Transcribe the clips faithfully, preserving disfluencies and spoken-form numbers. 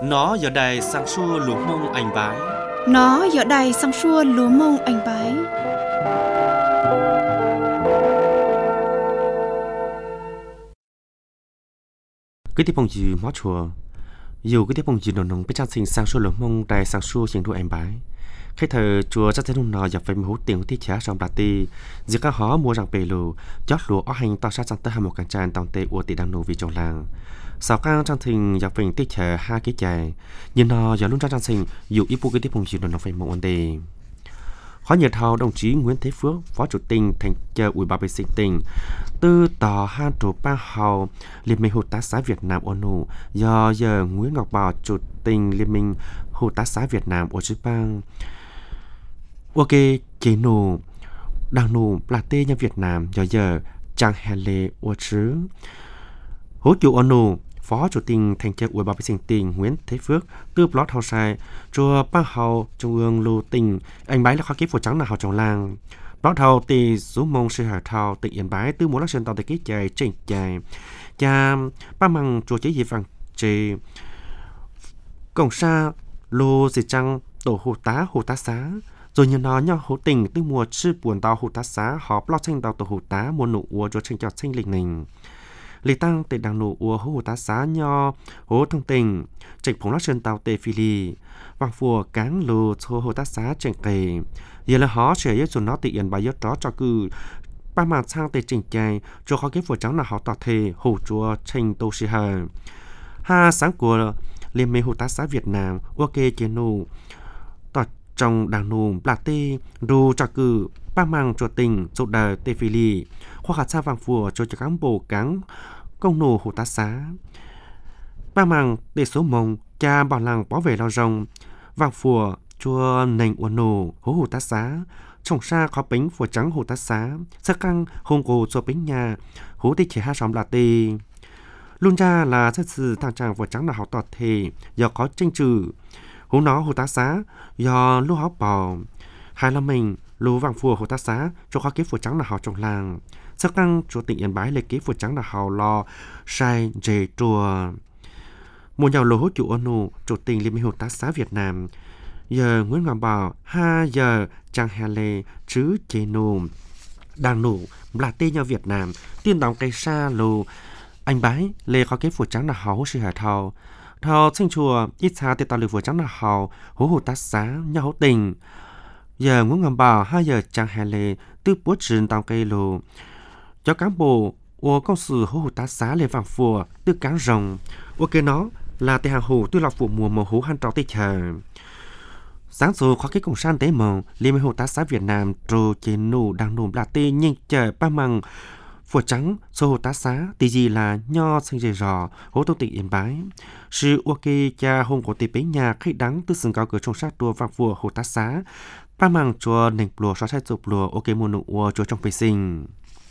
Nó giờ đây sang xua lúa mông anh bái. Nó giờ đây sang xua lúa mông anh bái. Cái tiếp phong gì mót chùa. Dù cái tiếp phong gì nồng nồng biết trang sinh sang xua lúa mông đầy sang xua trên đuôi anh bái. Khi thời chùa chắc chắn nó dập phải một tiền tí trả trong bà ti. Giờ các họ mua rằng bề lù chót lúa ở hành to sát sang tới hai một cản tràn tòng tê ua tị đang nô vì trong làng. Sau các trang thình dập phải tí trả hai cái chạy. Nhưng nó giờ luôn trang sinh dù ít bộ cái tiếp phong gì nó phải một vấn đề. Khó nhiệt hào đồng chí Nguyễn Thế Phước, Phó Chủ tịch Thành chờ Ủy ban Sinh tỉnh, từ tòa hai trụ ba hào Liên minh Hợp tác xã Việt Nam ô nụ do giờ Nguyễn Ngọc Bảo Chủ tịch Liên minh Hợp tác xã Việt Nam ở Chí Bang. Ok, chế nụ đang nụ là tê nhân Việt Nam do giờ Trang Hè Lê ở chứ. Hỗ chủ ô nụ Phó Chủ tịch Thành trợ Ủy ban Sinh tỉnh Nguyễn Thế Phước từ plot hào sai cho ba hào trung ương lưu tỉnh anh bái là khó ký phụ trắng là hào trong làng plot hào thì số mông sư hải thao tỉnh Yên Bái từ mỗi lá sơn tàu tới ký chạy trình chạy cha ba măng chùa chế gì vàng chế cổng xa lô gì trăng tổ hồ tá hồ tá xá rồi như nó nhau hồ tỉnh từ mùa sư buồn tàu hồ tá xá họ plot tranh tàu tổ hồ tá mùa nụ ua cho tranh cho tranh lịch nình lý tăng tệ đảng nụ ua hồ tá xá nho hồ thông tình trịch phóng lá sơn tàu tệ phi lì vang phùa cáng lô cho hồ tá xá trệnh kề giờ là họ sẽ yếu nó tị yên bài yếu đó cho cứ ba mặt sang tệ trình chạy cho khó cái phùa trắng là họ tỏ thể hồ chùa tranh tô sĩ hờ ha sáng của liên minh hồ tá xá Việt Nam ok chế nụ tỏ trong đảng nụ là tê đô cho cứ ba mang cho tình chỗ đời tê phi lì khoa khả xa vàng phùa cho cho cán bộ cán công nổ hồ tá xá ba mang để số mông cha bảo làng bảo vệ lao rồng vàng phùa chua nành uốn nổ hố hồ tá xá trồng xa khó bánh phùa trắng hồ tá xá sắc căng hông cổ cho bánh nhà hố tê chỉ hai xóm là tê luôn ra là xét xử thằng chàng phùa trắng là họ tọt thể do có tranh trừ hố nó hồ tá xá do lưu háo bò hai là mình lô vàng phùa hồ tá xá cho khó kế phùa trắng là họ trong làng sắc tăng chủ tịch Yên Bái lấy kế phùa trắng là họ lo sai dề chùa một nhà lô hỗ chủ ôn nụ chủ tịch Liên minh Hợp tác xã Việt Nam giờ Nguyễn Ngọc Bảo hai giờ Trang Hè Lê chứ chế nụ đang nụ là tê nhau Việt Nam tiên đóng cây xa lô anh Bái lê khó kế phùa trắng là họ hỗ sư hải thao thao sinh chùa ít xa tê tàu lê phùa trắng là họ hỗ hồ tác xã nhau hỗ tình giờ Nguyễn Ngọc Bảo hai giờ Trang Hè Lê từ bố trình tàu cây lô cho cán bộ của công sự hỗ tá xá lê vàng phùa từ cán rồng ok nó là tê hàng hồ từ lọc phụ mùa màu hố han trò tê chờ sáng rồi khó cái công san tế màu liên minh hồ tá xá Việt Nam trô trên nụ đang nụ là tê nhanh chờ ba măng phùa trắng số hồ tá xá tí gì là nho xanh dày rò hố tô tịch Yên Bái sự ok cha hôm của tê bế nhà khách đắng từ sừng cao cửa trong sát đua vàng phùa hồ tá xá ba măng chùa nền plùa xóa sai chụp plùa ok mùa nụ ua chùa trong bê sinh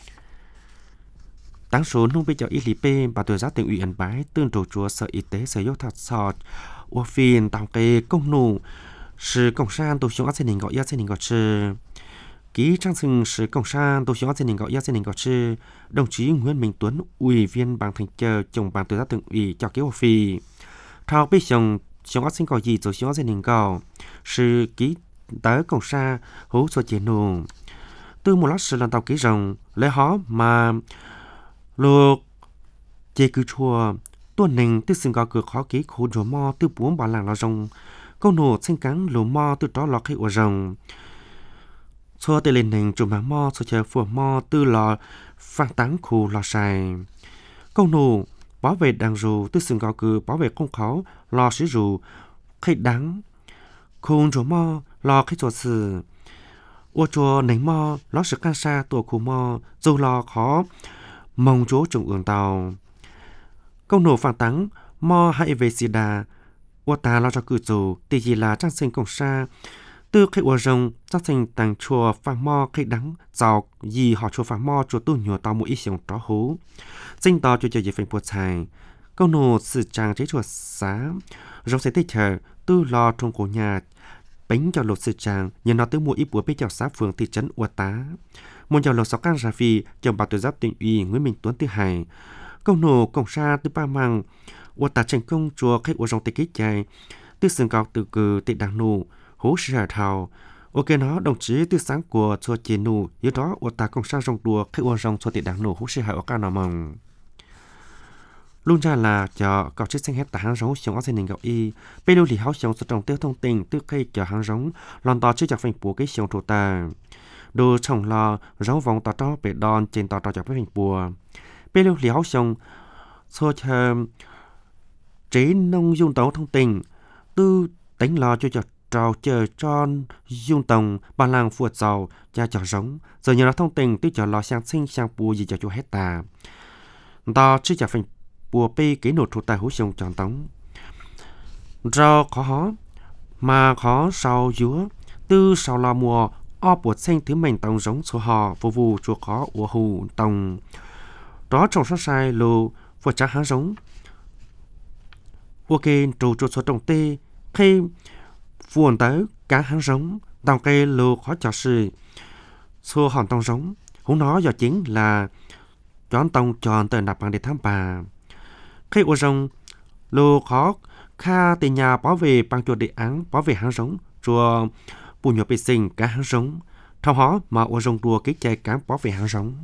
đáng số nông bây giờ y lý pê bà tuổi giáo tỉnh ủy Yên Bái tương trổ chúa sở y tế sở giáo thật sọt ua phiền tàu kê công nụ sự công san tổ chức gia đình gọi gia đình gọi sư ký trang sinh sự công san tổ chức gia đình gọi gia đình gọi sư đồng chí Nguyễn Minh Tuấn ủy viên ban thành chờ chồng ban tuổi giáo tỉnh ủy cho kế ua phi thao bây chồng chồng sinh gọi gì tổ chức gia đình gọi sự ký tới công sa hú cho chế nụ từ một lát sự lần tàu ký rồng lấy hó mà lô chế cứ chùa tuần nình từ sừng gò cửa khó ký khổ rổ mò từ bốn bà làng là rồng câu nổ sinh cắn lô mò từ đó lò khi ổ rồng xua tê lên nình chủ má mò xua chờ phùa mò từ lò phang táng khủ lò xài câu nổ bảo vệ đàng rù từ sừng gò cửa bảo vệ không khó lò sử rù khi đắng khôn rổ mò lò khi chùa sử ô chùa nình mò lò sự can xa tổ khủ mò dù lò khó mong chỗ trùng ương tàu câu nổ phản tắng mò hay về sida ô ta lo cho cử chủ tỷ gì là trang sinh công xa từ khi ô rồng trang sinh tàng chùa phang mò khi đắng giàu gì họ chùa phang mò chùa tu nhiều tàu mũi xiong tró hú sinh tàu chùa chờ gì phanh buộc xài câu nổ sự trang chế chùa xá rong sẽ tích chờ tư lo trong cổ nhà bánh cho lột sự trang nhìn nó tới mua ít bữa bê chào xã phường thị trấn ô tá một nhà lột sáu can ra phi chồng bà tuổi giáp tỉnh ủy Nguyễn Minh Tuấn thứ hai câu nổ cổng xa từ ba mang 我打成功做開我trong tịch ký chạy từ sừng cao từ cử tịch đảng nụ hố sư hà thảo ok nó đồng chí từ sáng của cho chế nụ yếu đó我打công sang trong đùa khai我trong cho tịch đảng nụ hố sư hà ở cao nào mong luôn ra là cho cậu chiếc xanh hết tả hàng giống xuống ở trên nền gạo y bây giờ thì háo xuống cho trong tiêu thông tin từ khi cho hàng giống lòn tỏ chưa chặt phanh bùa cái xuống thủ ta đồ trồng lò giống vòng tỏ to bể đòn trên tỏ tỏ chặt phanh bùa bây giờ thì háo xuống cho chờ chế nông dung tấu thông tin từ đánh lò cho chặt trào chờ tròn dung tổng ba làng phuột giàu cha chở giống giờ nhờ nó thông tin từ chở lò sang sinh sang bùa gì cho chú hết ta tao chưa chặt phanh bùa pi kỹ nột thủ tài hữu sông chọn tống rau khó hó mà khó sau dúa tư sau là mùa o bột xanh thứ mình tông giống số họ vô vụ chùa khó của hù tông đó trồng sát sai lô vừa trả há giống ok trù chuột số trồng tê khi buồn tới cá há giống tàu cây lô khó cho sự số hòn tông giống hú nó do chính là chọn tông tròn tới nạp bằng để tham bà khi ô rồng lô khó kha từ nhà bảo vệ bằng chuột đề án bảo vệ hàng giống chùa bù nhọ vệ sinh cả hàng giống thao hó mà ô rồng đùa cái chạy cán bảo vệ hàng giống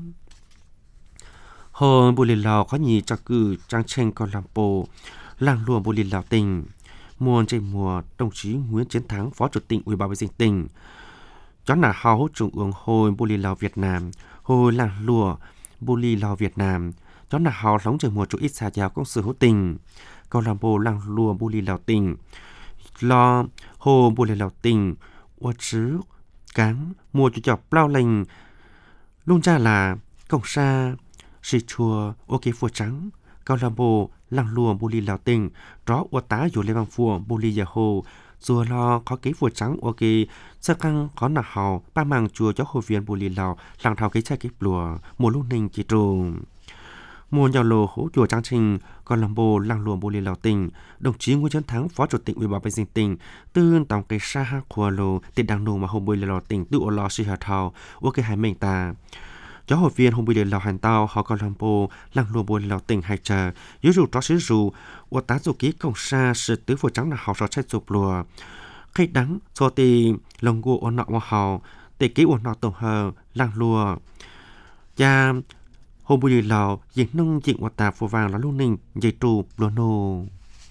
hồi bù lì lào khó nhì cho cử trang tranh con làm bồ làng lùa bù lì lào tỉnh mùa trên mùa đồng chí Nguyễn Chiến Thắng phó chủ tịch ủy ban vệ sinh tỉnh chó là hào trung ương hồi bù lì lào Việt Nam hồi làng lùa bù lì lào Việt Nam đó là họ sống trời mùa chủ ít xa giáo công sự hữu tình câu làm bồ làng lùa bù lì lào tình lo hồ bù lì lào tình ô chứ cán mùa chủ chọc lao lành luôn ra là cổng xa xì chùa ô kế phùa trắng câu làm bồ làng lùa bù lì lào tình đó ô tá dù lê bằng phùa bù lì giả hồ chùa lo có kế phùa trắng ô kế sơ căng có nà hào ba màng chùa cho hồ viên bù lì lào làng thảo kế chai kế lùa mùa lúc ninh chỉ trùng mùa nhào lồ hỗ chùa trang trình còn làm bồ làng lùa bồ lì lào tỉnh đồng chí Nguyễn Chiến Thắng phó chủ tịch ủy ban vệ sinh tỉnh tư tổng cây sa ha khoa lồ tỉnh đảng nô mà hôm bồ lì lào tỉnh tự ô lò si hà thao ô cây hai mình ta chó hội viên hôm bồ lì lào hành tao họ còn làm bồ làng lùa bồ lì lào tỉnh hai chờ dưới dù đó sử dụng ô tá dù ký công sa sự tứ phổ trắng là họ sẽ chạy chụp lùa khi đắng cho tì lồng gỗ ô nọ mà họ tì ký ô nọ tổng hờ làng lùa cha hôm bùi lào dịch nông dịch hoạt tạp phù vàng là lưu ninh dây trù lúa nô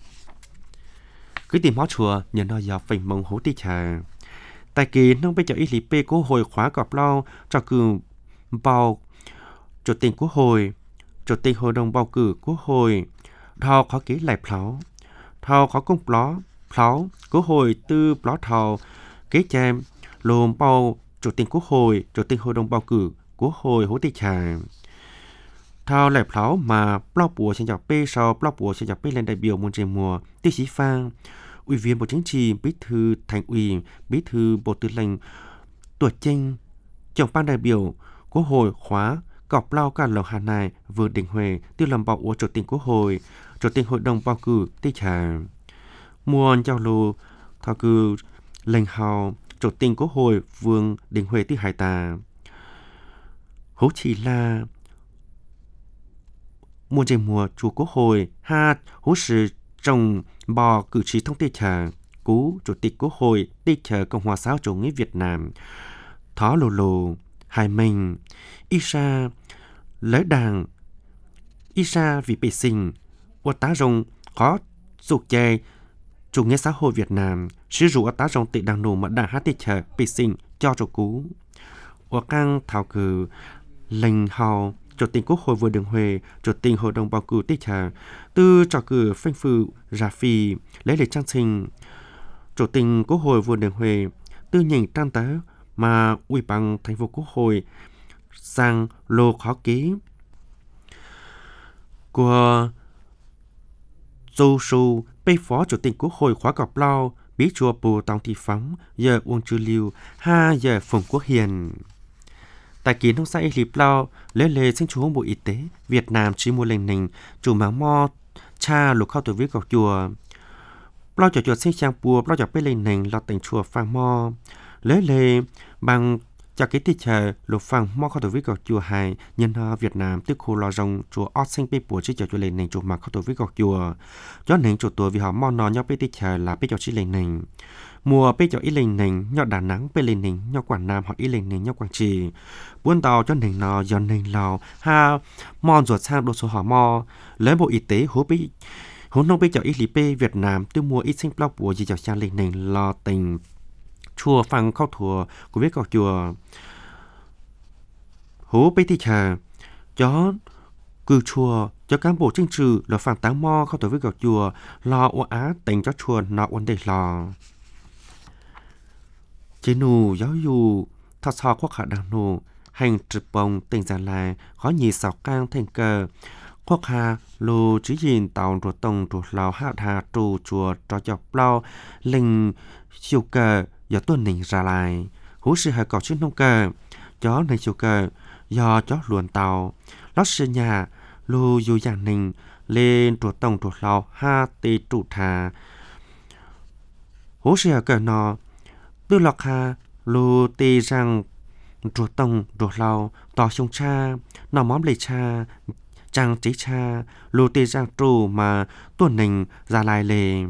cứ tìm hóa chùa nhận nó dọc phình mông hố tí trà tại kỳ nông bây giờ ý lý bê của hồi khóa cọp lao cho cử bầu chủ tịch quốc hội chủ tịch hội đồng bầu cử quốc hội thao khó ký lại pháo thao khó công pló pháo quốc hội tư pló thao kế chém lồm bầu chủ tịch quốc hội chủ tịch hội đồng bầu cử quốc hội hố tí trà thao lại pháo mà bao bùa trên dọc bê sau bao bùa trên dọc bê lên đại biểu môn trên mùa tiêu chí phang ủy viên bộ chính trị bí thư thành ủy bí thư bộ tư lệnh tuổi tranh trưởng ban đại biểu quốc hội khóa cọp lao cả lầu hà này vừa định huệ tiêu làm bầu của chủ tịch quốc hội chủ tịch hội đồng bầu cử tích trà muôn giao lưu thao cử lệnh hào chủ tịch quốc hội vương định huệ tích hải tà hố chỉ là mùa trên mùa chủ quốc hội hát hỗ sự trồng bò cử tri thông tin chờ cú chủ tịch quốc hội đi chờ Cộng hòa xã hội chủ nghĩa Việt Nam thó lồ lồ hai mình Isa lấy đảng Isa vì bệ sinh ô tá rồng có dục chè chủ nghĩa xã hội Việt Nam sử dụng ô tá rồng tị đảng nổ mà đảng hát đi chờ bệ sinh cho cho cú ô căng thảo cử lệnh hào chủ tịch quốc hội vừa đường huệ chủ tịch hội đồng bầu cử tích trà từ trò cử phanh phu ra phi lấy lệ trang trình chủ tịch quốc hội vừa đường huệ từ nhỉnh trang tớ mà ủy ban thành phố quốc hội sang lô khó ký của Châu Su bê phó chủ tịch quốc hội khóa cọp lao bí chùa Bồ Tòng Thị Phóng giờ Uông Trư Liêu ha giờ Phùng Quốc Hiền tại kỳ nông xã Lý Plau lễ lễ sinh chủ Bộ Y tế Việt Nam chỉ mua lệnh nình chủ máng mo cha lục khao tuổi viết gọc chùa Plau chùa chùa sinh trang bùa Plau chùa bê lệnh nình lọt tỉnh chùa Phang Mo lễ lễ bằng cho cái tiết chờ lục phẳng mò khâu tổ viết gọc chùa hai nhân họ Việt Nam tức khu lò rồng chùa ót sinh bê bùa chỉ cho chùa lên nền chùa mà khâu tổ viết gọc chùa cho nền chùa tuổi vì họ mò nò nhau bê tiết chờ là bê cho chỉ lên nền mùa bê cho ít lên nền nhau Đà Nẵng bê lên nền nhau Quảng Nam họ ít lên nền nhau Quảng Trị buôn tàu cho nền nò do nền lò ha mò ruột sang đồ số họ mò lấy bộ y tế hố bê hố nông bê cho ít lý bê Việt Nam tư mùa ít sinh plau bùa gì cho sang lên nền lò tình chùa phẳng khâu thùa của viết gọc chùa hố bê thì chờ cho cư chùa cho cán bộ chính trị là phản táng mò khâu thùa viết gọc chùa lo ô á tình cho chùa nọ ổn định lò chế nụ giáo dục thật sò quốc hạ đảng nụ hành trực bồng tỉnh Gia Lai khó nhì sọc cang thành cờ quốc hạ lù chỉ nhìn tàu ruột tông ruột lào hạ hà trù chùa trò chọc lao linh siêu cờ do tuần nỉnh ra lại hú sư hạ cỏ trước nông cờ chó này siêu cờ do chó luồn tàu lót sư nhà lù dù giảng nỉnh lên ruột tông ruột lào ha tê trụ thà hú sư hạ cờ nọ tư lọc hà lù tê rằng ruột tông ruột lào tỏ sông cha nọ móm lệ cha trang trí cha lù tê rằng trù mà tuần nỉnh ra lại lề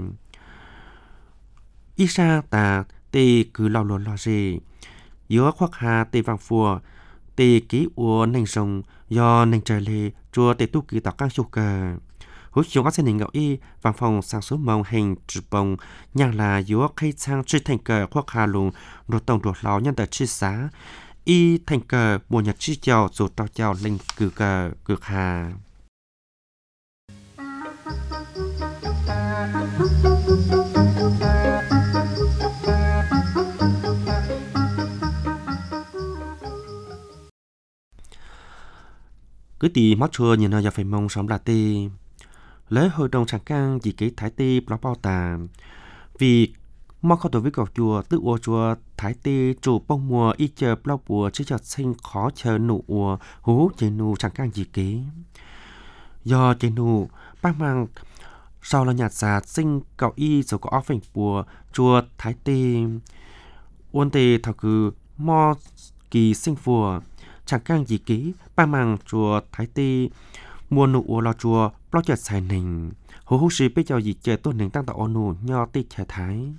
ý sa ta tê cứ lao lồn lo gì giữa khoác hà tê vàng phùa tê ký ua nành rồng do nành trời lê chùa tê tu kỳ tỏ căng chụp cờ hữu chúng có sẽ nành ngạo y vàng phòng sang số mong hình trực bồng nhà là giữa khai sang truy thành cờ khoác hà lùng rồi tổng đột lao nhân tờ chi xá y thành cờ mùa nhật chi chào rồi trao chào lên cử cờ cực hà cứ tì mắt chua nhìn nó giờ phải mong sống là tì lấy hội đồng chẳng cang chỉ ký thái tì nó bao tà vì mong không tổ với cọc chùa tự ua chùa thái tì chủ bông mùa y chờ bao bùa chứ chợt sinh khó chờ nụ ua hú chế nụ chẳng cang chỉ ký do chế nụ bác mang sau là nhạt già sinh cậu y rồi có áo phình bùa chùa thái tì uôn tì thảo cứ mò kỳ sinh phùa chẳng cang gì ký ba màng chùa thái tì mua nụ lo chùa lo chợt xài nình hú hú sĩ bây giờ gì chơi tôn nình tăng tạo ô nụ nho tì trẻ thái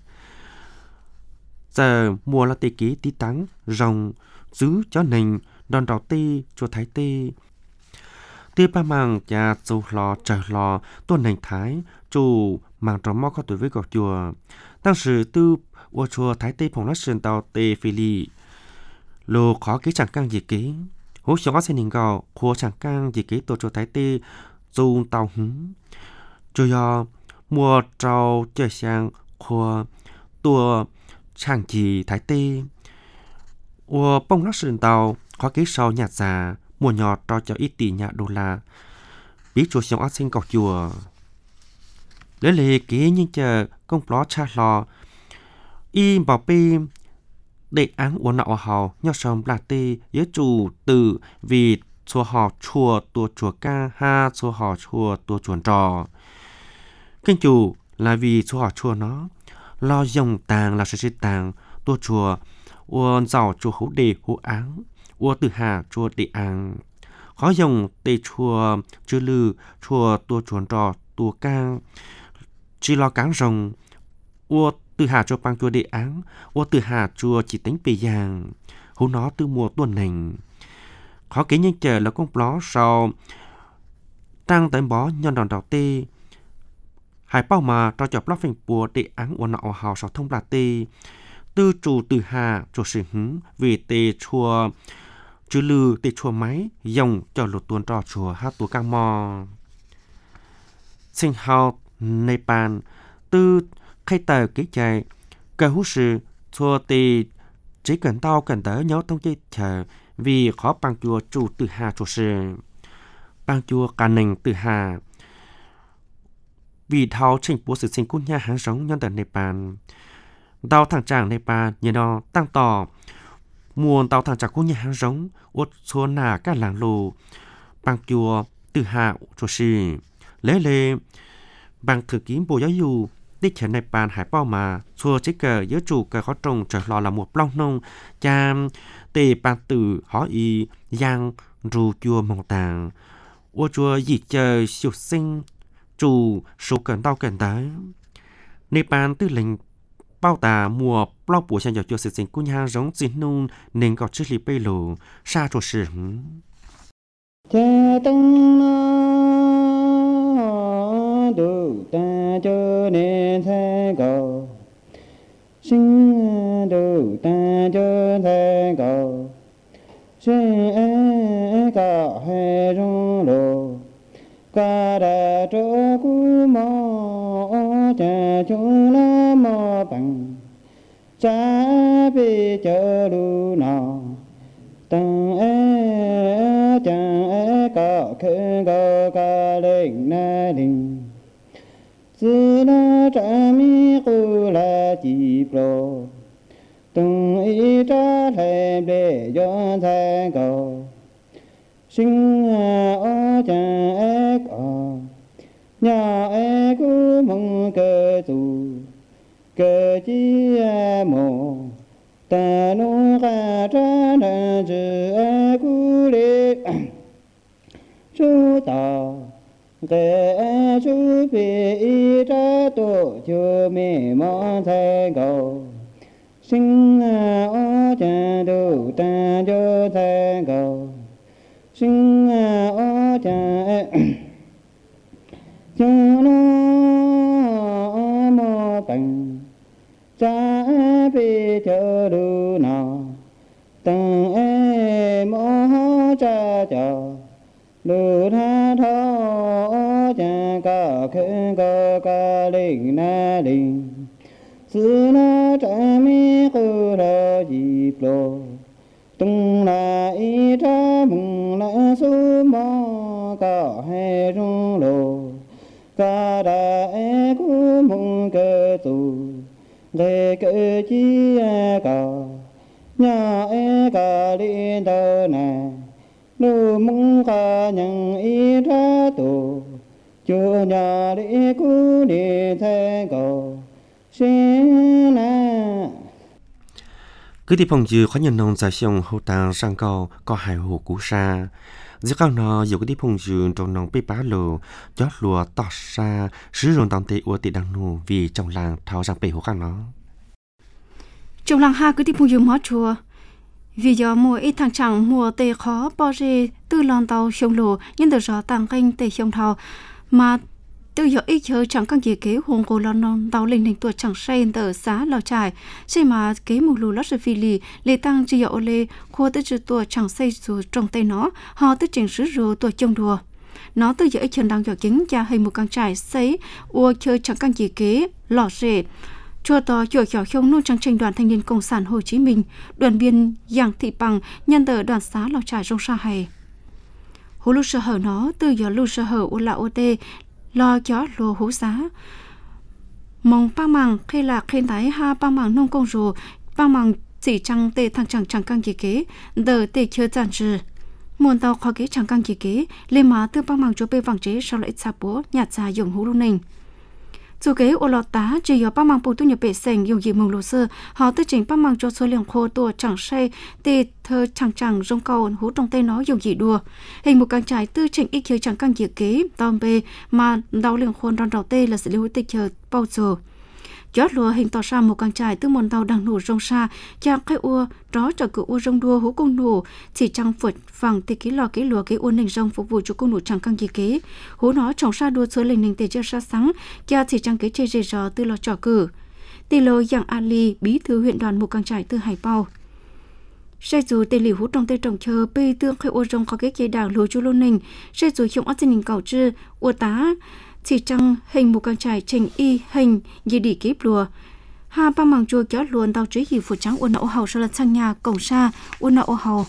giờ mua là tì ký tí tắng rồng giữ cho nình đòn đào tì chùa thái tì tì ba màng nhà dù lò trời lò tôn nình thái chủ màng trò mò có tuổi với gọc chùa当时tư ô chùa thái tì phòng lát sơn tàu tì phi lì lô khó ký chẳng cang gì ký hú sống có xe nình gạo khô chẳng cang gì ký tổ chùa thái tì dù tàu hứng cho do mua trâu chơi sang khô tua chẳng gì thái tì ô bông lát sơn tàu khó ký sau nhạt già mua nhỏ trò cho ít tỷ nhạc đô la bí chùa sống ác sinh cọc chùa lấy lệ ký nhưng chờ công ló cha lò y bảo pi để án uốn nọ hào nhau sầm là tê giới chủ từ vì chùa họ chùa tua chùa ca ha chùa họ chùa tua chuồn trò kinh chủ là vì chùa họ chùa nó lo dòng tàng là sự sự tàng tua chùa uốn giàu chùa hữu đề hữu áng uốn từ hà chùa đề áng khó dòng tê chùa chư lư chùa tua chuồn trò tua cang chỉ lo cáng rồng uốn từ hà cho bang chùa đề áng uốn từ hà chùa chỉ tính bì giang hú nó từ mùa tuần nành khó kỹ nhân chờ là con ló sau tăng tới bó nhân đòn đầu tê hải bao mà cho chọc lót phình bùa đề áng uốn nọ hào sau thông là tê tư chủ từ hà cho sự hứng vì tê chùa chư lư tê chùa máy dòng cho lột tuần trò chùa hát tùa cang mò sinh hào Nepal tư khai tờ ký chạy cơ hú sự chùa tê chỉ cần tao cần tới nhớ thông chế chờ vì khó bằng chùa chủ từ hà chùa sự bằng chùa cả nền từ hà vì thao trình bố sự sinh cút nhà hàng sống nhân tờ Nepal đào thằng chàng Nepal như đó tăng tỏ muôn tàu thằng chàng cút nhà hàng sống ốt xua nà các làng lù bằng chùa từ hà chùa sự lấy lệ bằng thực kiếm bộ giáo dục tích chén này bàn hải bao mà xua chỉ cờ giữa chủ cờ khó trồng trở lò là một long nông cha tề bàn tử họ y giang ru chua mong tàng ô chua dị chờ siêu sinh chủ số cần đau cần tới nơi bàn tư lệnh bao tà mùa bao bùa sang dọc chua sự sinh cún hang giống chín nung nên có chữ lý bê lù xa trò sử cha tăng nó đủ ta cho nên thế cầu sinh đủ ta cho thế cầu sinh cả hai rong đồ qua đã cho cú mò cha chúng nó mò bằng cha bị chờ đủ nào tăng e chẳng e có khơi có cả lên na đình chỉ nó trả mi cô là chỉ pro tung ý trả thêm để cho thay cầu sinh ở chẳng e có nhà e cứ mong cơ tù cơ chi mồ ta nô ca tra na chư a cu lê chú ta kê chú bì y tra tổ chư mê mô thay cầu sinh ô cha đủ ta cho thay cầu sinh ô cha cho nó mô bằng cha bị chờ đủ nào tăng em ô cha chờ đủ tha thọ cha cả khơi có cả linh na linh sự nó trả mi cô ra dịp lô tung là ý tra mừng là số mò cả hai rung lô cả đã e cú mong cơ tù để cơ chi cả nhà e cả đi đâu nè nu mong cả nhận ý ra tù chúa nhà đi cú đi thay cầu xin na cứ đi phòng dư khó nhận nông giải xong hậu tàng sang cầu có hải hồ cú sa giữa các nó dù cái đi phòng dư trong nông bị bá lù chót lùa tọt xa sử dụng tạm tệ của tỷ đăng nụ vì trong làng tháo sang bể hồ các nó trong làng ha cứ đi phòng dư mót chùa vì do mùa ít thằng chẳng mùa tê khó bao giờ từ lon tàu sông lù nhưng từ gió tàng kênh tê sông thao mà từ giờ ít chơi chẳng căn gì kế hùng cổ lon non tàu linh linh tuổi chẳng say tờ xá lào trải xây mà kế một lù lót rồi phi lì lê tăng chỉ dạo lê khua tới chữ tuổi chẳng say dù trong tay nó họ tới chỉnh sứ rồi tuổi trông đùa nó từ giờ ít chân đang giỏ chính cha hình một căn trải xây ua chơi chẳng căn gì kế lò rể chùa to chùa nhỏ không nôn trang trình đoàn thanh niên cộng sản Hồ Chí Minh đoàn biên Giang Thị Bằng nhân tờ đoàn xá lào trải trong sa hay hú lu sơ hở nó từ giờ lu sơ hở u là ô tê lo chó lô hú xá mong ba màng khi là khen thái ha ba màng nông công rù ba màng chỉ trăng tê thằng chẳng chẳng căng gì kế đờ tê chơi giản trừ muôn tàu khó kế chẳng căng gì kế lên má từ ba màng chỗ bê vàng chế sau lại xa bố nhạt ra dùng hú lu nình dù kế ô lọt tá chỉ có ba mang bộ tu nhập bể sành dùng gì mong lô sơ họ tư chỉnh ba mang cho số lượng khô tua chẳng say tê thơ chẳng chẳng rong cầu hú trong tay nó dùng gì đùa hình một càng trải tư chỉnh ít chơi chẳng càng gì kế tòm bê mà đau lượng khôn đòn đầu tê là sự lưu tê chờ bao giờ chót lúa hình tỏ ra một càng trải tư mòn tàu đang nổ rong xa chàng khai ua đó trở cửa ua rong đua hú công nổ chỉ trăng phượt vàng tê ký lò ký lúa cái ua nình rong phục vụ cho công nổ chẳng càng gì kế hú nó trồng xa đua số lình nình tê chơi xa sáng kia chỉ trăng kế chơi rề rò tư lò trò cử tê lô dạng Ali bí thư huyện đoàn một càng trải tư hải bao sai dù tê lì hú trong tê trồng chờ bê tương khai ua rong khó kế chơi đảng lúa chu lô nình sai dù không ắt chân nình cầu chư ua tá chỉ trăng hình một càng trải trình y hình gì đi kép lùa ha ba màng chua kéo luôn tàu trí gì phụ trắng uốn nậu hầu sau là sang nhà cổng xa uốn nậu hầu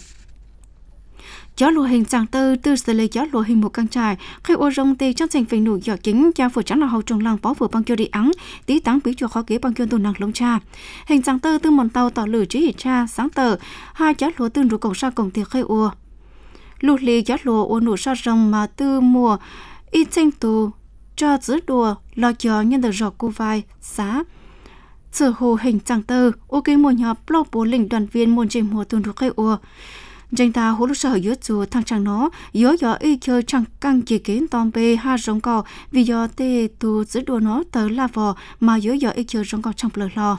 chó lùa hình dạng tư từ xử lý chó lùa hình một càng trải khi ô rong tê trong thành phần nụ giỏ chính cha phụ trắng là hầu trồng làng bó vừa băng cho đi ắng tí táng bí chùa khó kế băng cho tù nặng lông cha hình dạng tư từ mòn tàu tỏ lử trí hiển cha sáng tờ hai chó lùa tương rồi cổng xa cổng tiệc khai ô lụt lì chó lùa uốn nụ sa rồng mà tư mùa ít tranh tù cho giữ đùa lo cho nhân được rõ cô vai xã sự hồ hình chẳng tơ ok một nhà blog bố lĩnh đoàn viên môn trình hồ tuần thuộc cây ua danh ta hồ lúc sở yếu chủ thằng chẳng nó yếu yếu y chơi chẳng căng chỉ kiến tòm bê ha rong cò vì do tê tu giữ đùa nó tớ la vò mà yếu yếu y chơi rong cò trong lời lo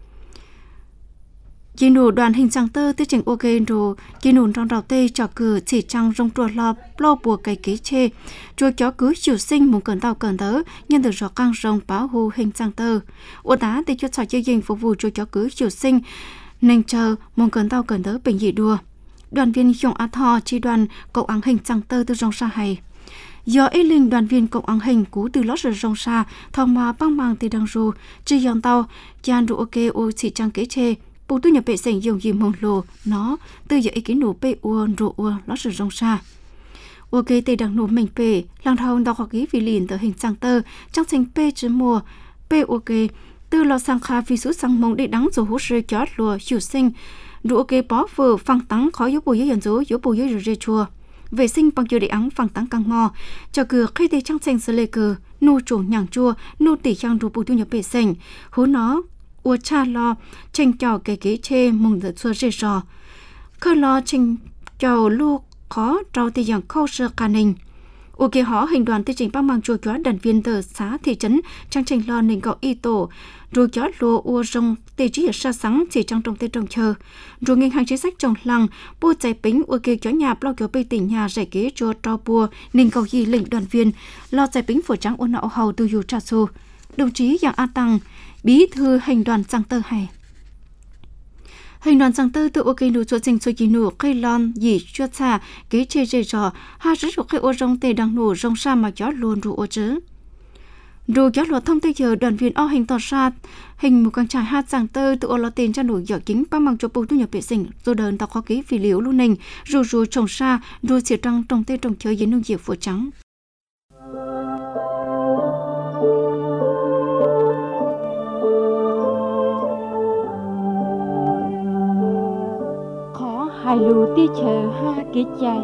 chỉ nụ đoàn hình chẳng tơ tới trình ok rồi chỉ nụ trong đầu tê cho cử chỉ trăng rong đùa lo lo bùa cây kế chê rồi chó cứ chịu sinh muốn cần tao cần tớ nhân được rõ căng rong báo hồ hình chẳng tơ ô đá tê cho trò chơi dành phục vụ cho chó cứ chịu sinh nên chờ muốn cần tao cần tớ bình dị đùa đoàn viên dùng á thọ chi đoàn cậu áng hình chẳng tơ từ rong xa hay do ấy linh đoàn viên cậu áng hình cú từ lót rồi rong xa thòng mà băng bằng từ đằng ru chỉ dòng tàu chan đủ ok ô chỉ trăng kế chê bộ tu nhập vệ sinh dùng gì mong lồ nó từ giờ ý kiến nổ bê uôn rộ uôn lót rồi rong xa ok tê đằng nổ mình bê lang thao đọc học ký vì liền từ hình chẳng tơ trang sinh bê chứ mùa bê ok từ lò sang kha vì số sang mong để đắng rồi hút rơi chót lùa chủ sinh đủ ok bó vừa phăng tắng khó yếu bù yếu dần dối yếu bù yếu rồi rơi chua vệ sinh bằng chiều để ắng phăng tắng căng mò cho cửa khi tê trang sinh sơ lê cờ nô chủ nhàng chua nô tỷ trang đủ bù tu nhập vệ sinh hú nó ua cha lo tranh chào cái kế chê mong đợi xua rơi rò khơi lo tranh chào lu khó trao thì dạng khâu sơ ca ninh ua kế họ hình đoàn tư trình băng mang chùa chó đoàn viên tờ xã thị trấn trang trình lo nền gạo y tổ rồi chó lùa ua rong tê trí ở xa sáng chỉ trong trong tê trồng chờ rồi nghiên hàng chính sách trồng lăng bua chạy bính ua kế chó nhà lo chó bê tỉnh nhà giải kế cho trao bua nền gạo y lệnh đoàn viên lo chạy bính phổ trắng ôn nọ hầu từ dù trà xô đồng chí dạng a tăng bí thư hành đoàn sang tơ hay hành đoàn sang tơ tự ok nụ cho trình cho kỳ nụ cây lon dì cho xa kế chê chê trò ha rất thuộc cây ô rong tê đang nụ rong xa mà chó luôn rụ ô chứ rồi chó luật thông tê chờ đoàn viên o hình tỏ ra hình một con trai hát sang tơ tự ô lo tiền cho nụ dọ chính ba mang cho bố tu nhập vệ sinh rồi đơn tao khó ký vì liễu luôn nình rồi rồi trồng xa rồi xỉa trăng trồng tê trồng chơi với nông diệp phổ trắng hai lù tí chờ ha kỹ chạy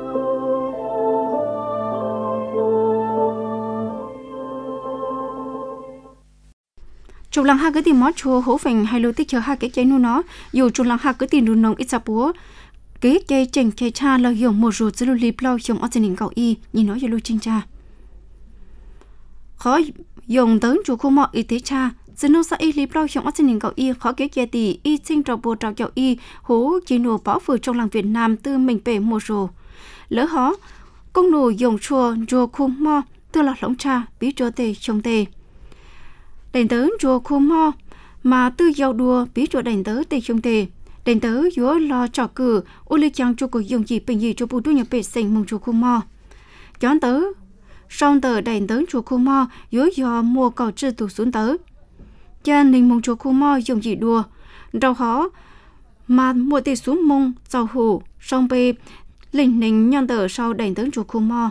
chụp lăng ha cái tiền mót chùa hổ phình hai lù tí chờ ha kỹ chạy nu nó dù chụp lăng ha cái tiền đun nông ít sa búa kỹ chạy chèn chạy cha là dùng một rồi chỉ lưu lip lau dùng ở trên đỉnh cầu y nhìn nói về lưu chinh cha khó dùng tới chùa khu mọ y tế cha dân nông xã y lip lau trong trên nền cầu y khó kế chế tỷ y sinh trò bồ trò chậu y hố chỉ nổ bỏ phử trong làng Việt Nam từ mình bể mùa rồ lỡ hó công nổ dùng chùa chùa khu mò từ lọt lỏng cha bí chùa tề trồng tề đền tớ chùa khu mò mà từ giàu đùa bí chùa đền tớ tề trồng tề đền tớ dúa lo trò cử ô lê chàng chùa cổ dùng gì bình gì chùa bù đu nhập bể sinh mong chùa khu mò chón tớ song tờ đền tớ chùa khu mò dúa do mua cầu trừ tụ xuống tớ cha ninh mong chùa khu mò dùng gì đùa rau khó mà mua tê xuống mông rau hủ song bê linh ninh nhân tờ sau đèn tớ chùa khu mò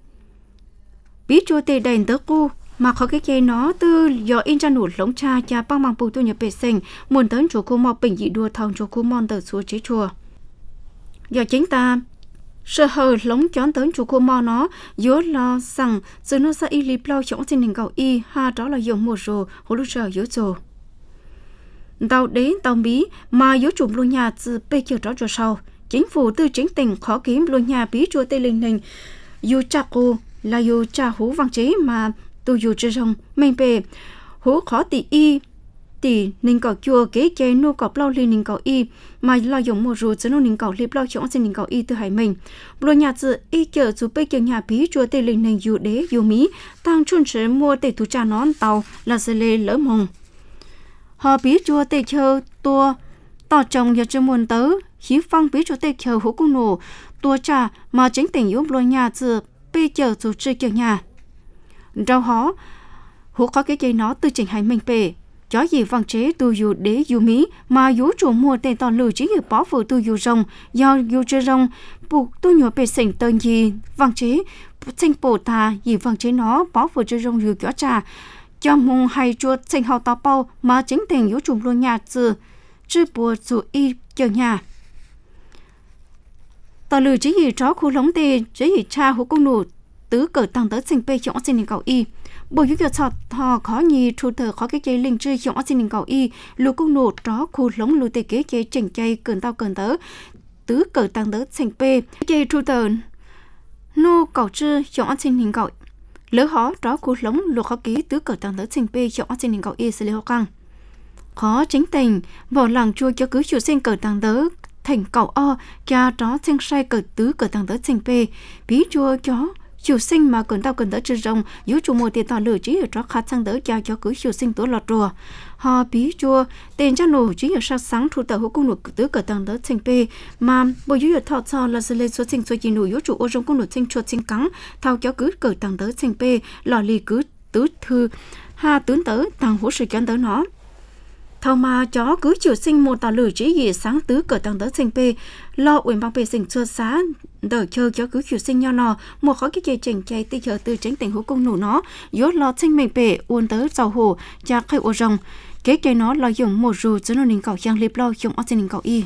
biết chùa tê đèn tớ cu mà khó cái cây nó từ do in ra nụ lống cha cha băng bằng bù tu nhập bể sinh muốn tớ chùa khu mò bình dị đùa thòng chùa khu mò tờ xuống chế chùa do chính ta sơ hờ lống chón tới chùa khu mò nó dứa lo rằng sự nó sẽ y lip lau trong trên nền cầu y ha đó là dùng một rồ hồ lúc giờ dứa rồ tàu đến tàu bí mà dứa chụp luôn nhà từ bê chiều đó cho sau chính phủ từ chính tỉnh khó kiếm luôn nhà bí chùa tây linh ninh dù cha cô là dù cha hú vang chế mà tôi dù chưa xong mình về hú khó tỷ y tỷ ninh cầu chùa kế chế nô cọp lau lên ninh cầu y mà lo dùng một rồi cho nô ninh cầu liệp lau trong trên ninh cầu y từ hải mình luôn nhà tự y chờ chú bê chờ nhà bí chùa tây linh ninh dù đế dù mỹ tăng chuân chế mua tây thủ trà nón tàu là sẽ lê lỡ mông họ bí chùa tây chờ tua tỏ chồng giờ chưa muốn tớ khí phong bí chùa tây chờ hú cung nổ tua trà mà chính tỉnh giúp luôn nhà tự bê chờ chú chơi chờ nhà rau hó hú có cái cây nó từ chỉnh hải mình bể chó gì vang chế tu dù đế dù mỹ mà dù chủ mua tên toàn lử chỉ hiểu bỏ phụ tu dù rồng do dù chơi rồng buộc tu nhỏ bề sỉnh tên gì vang chế sinh bổ thà gì vang chế nó bỏ phụ chơi rồng dù chó trà cho mùng hay chuột sinh hào tao bao mà chính tình dù chủ luôn nhà từ chứ bùa dù y chờ nhà tao lử chỉ hiểu chó khu lống tê chỉ hiểu cha hú công nụ tứ cờ tăng tới sinh bê chọn xin cầu y bộ yếu cho thọ khó nhì trụ thờ khó cái chơi linh chơi trong ở trên cầu y lũ cung nổ đó khu lống lũ tê kế chơi chỉnh chơi cơn tao cơn tớ tứ cờ tăng tớ thành p chơi trụ thờ nô cầu chư trong ở trên cầu lỡ họ đó khu lống lũ khó ký tứ cờ tăng tớ thành p trong ở trên cầu y xử lý ho căng khó chính tình bỏ làng chua cho cứ chủ sinh cờ tăng tớ thành cầu o cha đó sinh sai cờ tứ cờ tăng tớ thành p bí chua chó chiều sinh mà cần tao cần đỡ chưa rồng yếu chủ mùa tiền tao lừa chỉ ở đó khát sang đỡ cha cho cứ chiều sinh tối lọt rùa họ bí chua tiền cho nổ chỉ ở sáng sáng thu tờ hữu cung nổ tứ cờ tăng đỡ thành p mà bộ yếu ở thọ cho là sẽ lên số sinh số chỉ nổ yếu chủ ô trong cung nổ sinh chuột sinh cắn thao cho cứ cờ tăng đỡ thành p lò lì cứ tứ thư ha tướng tớ tăng hỗ sự cho tớ nó thao mà chó cứ chiều sinh một tàu lửa chỉ gì sáng tứ cờ tăng tớ sinh p lo uyển bằng bề sinh chua xá đỡ chơi cho cứ chiều sinh nhau nọ một khó cái chơi chỉnh chạy tê chờ từ tránh tình hữu công nổ nó yếu lo sinh mình bể uốn tớ giàu hồ cha khai ô rồng kế cái nó lo dùng một rù cho nó nín cầu giang liệp lo dùng ở trên nín cầu y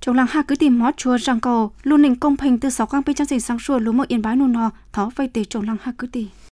trong làng ha cứ tìm mót chùa rằng cầu luôn nình công bình từ sáu quang bên trong sinh sáng sủa lúa một yên bái nôn nọ thó vay từ trong làng ha cứ tìm